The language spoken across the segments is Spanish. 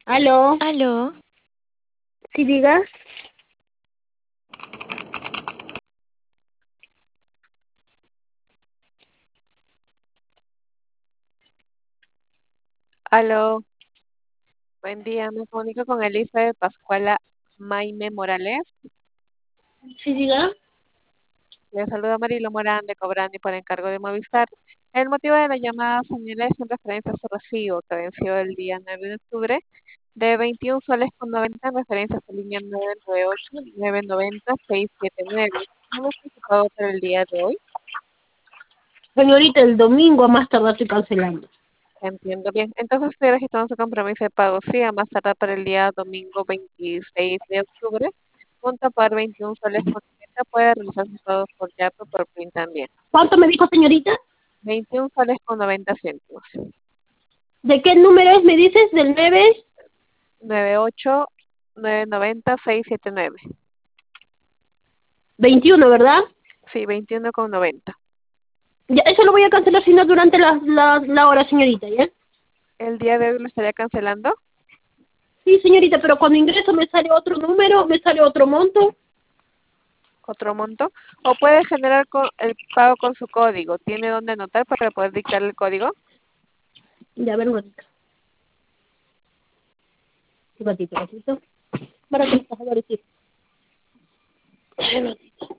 Aló, Aló, sí diga. Aló, buen día. Me comunico con Elizabeth Pascuala Maime Morales. Sí diga. Le saluda Marilo Morán de Cobrani por encargo de Movistar. El motivo de la llamada, señora, es en referencia a su recibo que venció el día 9 de octubre de 21 soles con 90 en referencia a su línea 998-990-679. ¿Cómo fue su pago para el día de hoy? Señorita, el domingo a más tardar estoy cancelando. Entiendo bien. Entonces estoy registrando su compromiso de pago. Sí, a más tardar para el día domingo 26 de octubre. Junto a pagar 21 soles con 30, puede realizar sus pagos por Yapo o por PIN también. ¿Cuánto me dijo, señorita? 21 soles con 90 céntimos. ¿De qué número es? ¿Me dices? ¿Del 9? 98-990-679. 21, ¿verdad? Sí, 21 con 90. Ya, eso lo voy a cancelar si no durante la hora, señorita, ¿ya? ¿El día de hoy lo estaría cancelando? Sí, señorita, pero cuando ingreso me sale otro número, me sale otro monto. ¿Otro monto? O puede generar el pago con su código. ¿Tiene dónde anotar para poder dictar el código? Ya, a ver, un ratito. Un ratito, un ratito. Para que estás a ver si. Un ratito.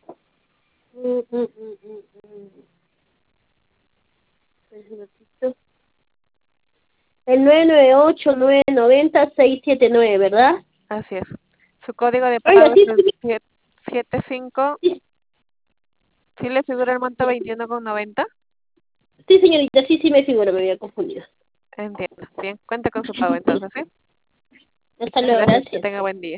Un ratito. El 998-990-679, ¿verdad? Así es. Su código de Oiga, pago es sí, el sí, 75. sí, ¿Sí le figura el monto 21,90? sí, señorita, sí, sí me figura, me había confundido. Entiendo. Bien, cuenta con su pago entonces, ¿sí? Hasta Muchas luego, gracias. Que gracias. tenga buen día.